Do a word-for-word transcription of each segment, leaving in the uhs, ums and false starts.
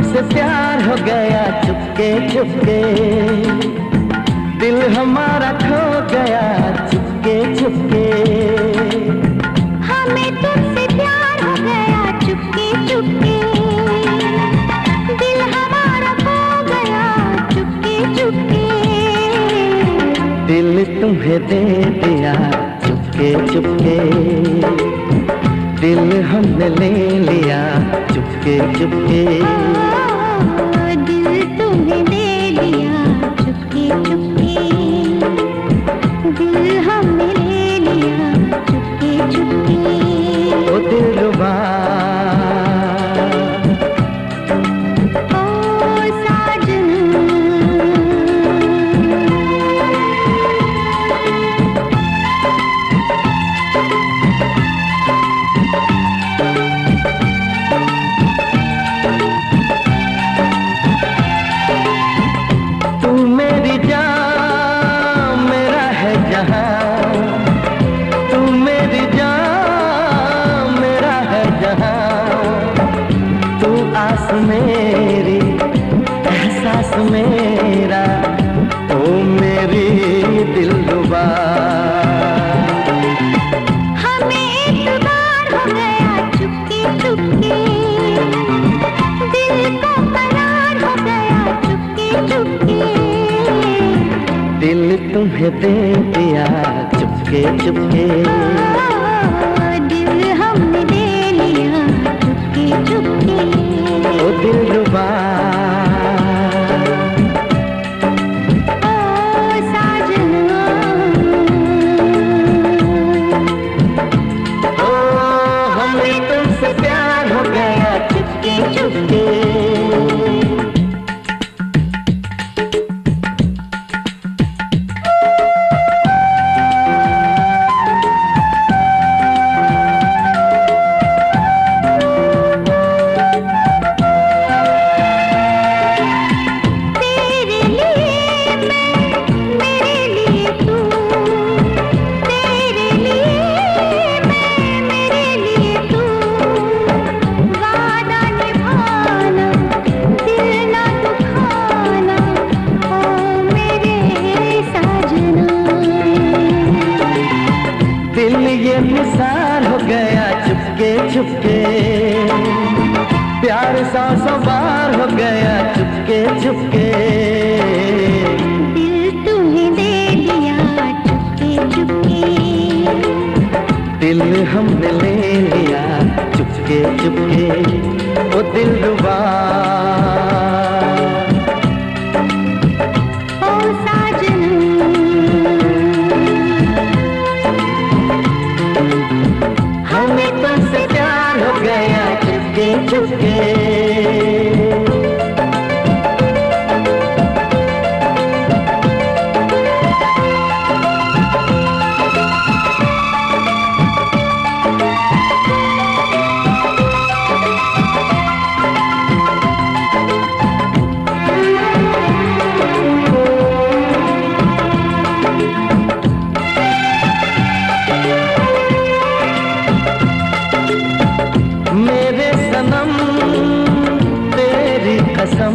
तुमसे प्यार हो गया चुपके चुपके, दिल हमारा खो गया चुपके चुपके। हमें तुमसे प्यार हो गया चुपके चुपके, दिल हमारा खो गया चुपके चुपके। दिल तुम्हें दे दिया चुपके चुपके, दिल हमने ले लिया चुपके चुपके। दिल तुम्हें दे दिया चुपके चुपके, दिल हमने ले लिया चुपके चुपके। ओ दिलरुबा मेरी एहसास मेरा, ओ मेरी दिलरुबा। हमें एक बार हो गया चुपके चुपके, दिल को करार हो गया चुपके चुपके। दिल तुम्हें दे दिया चुपके चुपके, दिल हमने ले लिया चुपके चुपके। ओ दिलरुबा ओ साजना, ओ हमें तुमसे प्यार हो गया चुपके चुपके। दिल ये निसार हो गया चुपके चुपके, प्यार सौ सौ बार हो गया चुपके चुपके। दिल तुम्हें दे दिया चुपके चुपके, दिल हमने ले लिया चुपके चुपके। ओ दिलरुबा ओ साजना, हमें तुमसे प्यार हो गया चुपके चुपके। मेरे सनम तेरी कसम,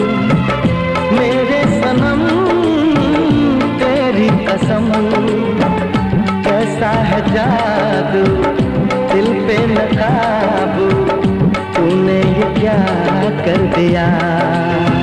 मेरे सनम तेरी कसम। कैसा है जादू दिल पे न काबू, तूने ये क्या कर दिया।